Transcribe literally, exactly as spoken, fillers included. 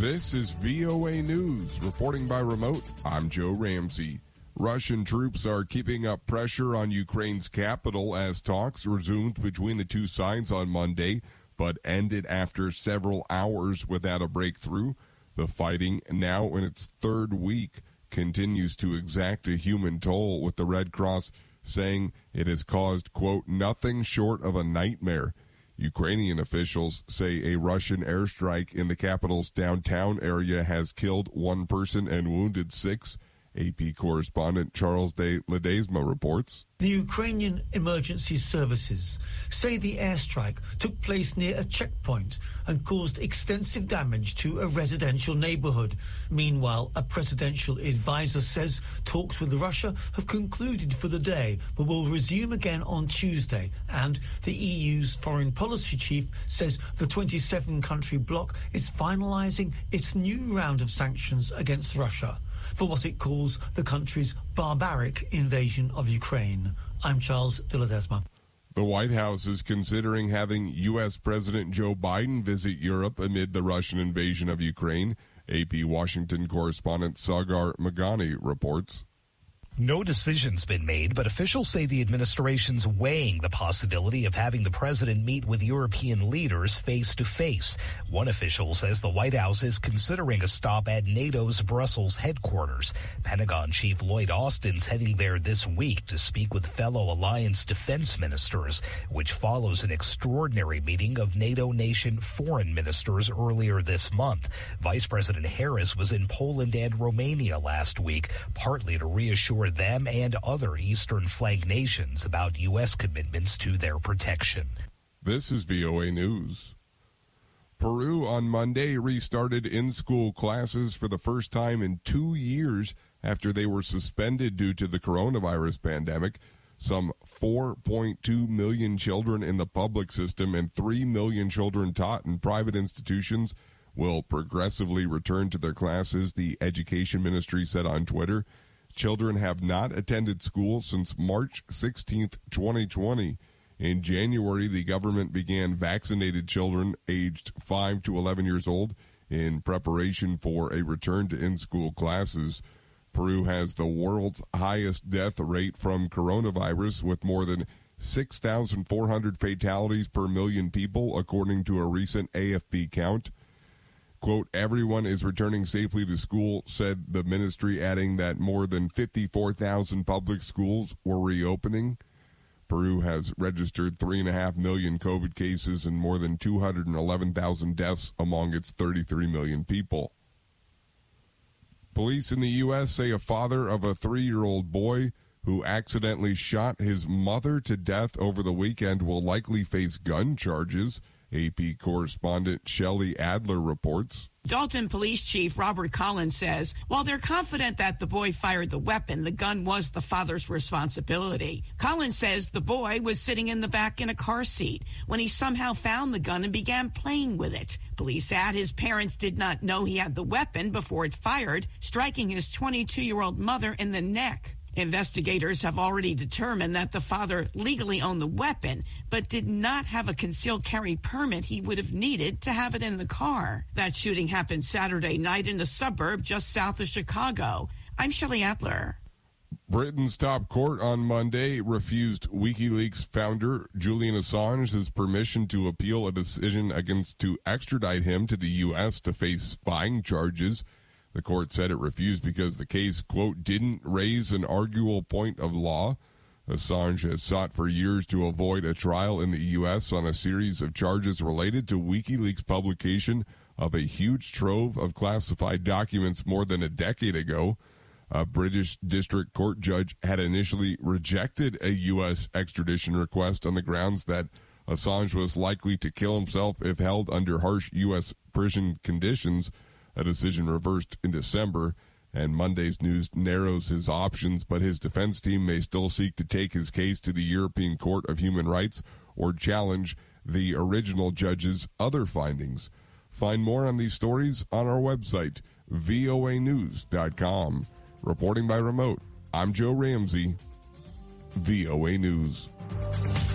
This is V O A News. Reporting by remote, I'm Joe Ramsey. Russian troops are keeping up pressure on Ukraine's capital as talks resumed between the two sides on Monday, but ended after several hours without a breakthrough. The fighting, now in its third week, continues to exact a human toll, with the Red Cross saying it has caused, quote, nothing short of a nightmare. Ukrainian officials say a Russian airstrike in the capital's downtown area has killed one person and wounded six. A P correspondent Charles de Ledesma reports. The Ukrainian emergency services say the airstrike took place near a checkpoint and caused extensive damage to a residential neighborhood. Meanwhile, a presidential advisor says talks with Russia have concluded for the day, but will resume again on Tuesday. And the E U's foreign policy chief says the twenty-seven country bloc is finalizing its new round of sanctions against Russia for what it calls the country's barbaric invasion of Ukraine. I'm Charles de Ledesma. The White House is considering having U S. President Joe Biden visit Europe amid the Russian invasion of Ukraine. A P Washington correspondent Sagar Magani reports. No decision's been made, but officials say the administration's weighing the possibility of having the president meet with European leaders face to face. One official says the White House is considering a stop at NATO's Brussels headquarters. Pentagon Chief Lloyd Austin's heading there this week to speak with fellow alliance defense ministers, which follows an extraordinary meeting of NATO nation foreign ministers earlier this month. Vice President Harris was in Poland and Romania last week, partly to reassure them and other Eastern flank nations about U S commitments to their protection. This is V O A News. Peru on Monday restarted in-school classes for the first time in two years after they were suspended due to the coronavirus pandemic. Some four point two million children in the public system and three million children taught in private institutions will progressively return to their classes, the Education Ministry said on Twitter. Children have not attended school since March sixteenth, twenty twenty. In January, the government began vaccinated children aged five to eleven years old in preparation for a return to in-school classes. Peru has the world's highest death rate from coronavirus, with more than six thousand four hundred fatalities per million people, according to a recent A F P count. Quote, everyone is returning safely to school, said the ministry, adding that more than fifty-four thousand public schools were reopening. Peru has registered three point five million COVID cases and more than two hundred eleven thousand deaths among its thirty-three million people. Police in the U S say a father of a three-year-old boy who accidentally shot his mother to death over the weekend will likely face gun charges. A P correspondent Shelley Adler reports. Dalton Police Chief Robert Collins says while they're confident that the boy fired the weapon, the gun was the father's responsibility. Collins says the boy was sitting in the back in a car seat when he somehow found the gun and began playing with it. Police add his parents did not know he had the weapon before it fired, striking his twenty-two-year-old mother in the neck. Investigators have already determined that the father legally owned the weapon, but did not have a concealed carry permit he would have needed to have it in the car. That shooting happened Saturday night in a suburb just south of Chicago. I'm Shelley Adler. Britain's top court on Monday refused WikiLeaks founder Julian Assange's permission to appeal a decision against to extradite him to the U S to face spying charges. The court said it refused because the case, quote, didn't raise an arguable point of law. Assange has sought for years to avoid a trial in the U S on a series of charges related to WikiLeaks' publication of a huge trove of classified documents more than a decade ago. A British district court judge had initially rejected a U S extradition request on the grounds that Assange was likely to kill himself if held under harsh U S prison conditions. A decision reversed in December, and Monday's news narrows his options, but his defense team may still seek to take his case to the European Court of Human Rights or challenge the original judge's other findings. Find more on these stories on our website, V O A news dot com. Reporting by remote, I'm Joe Ramsey, V O A News.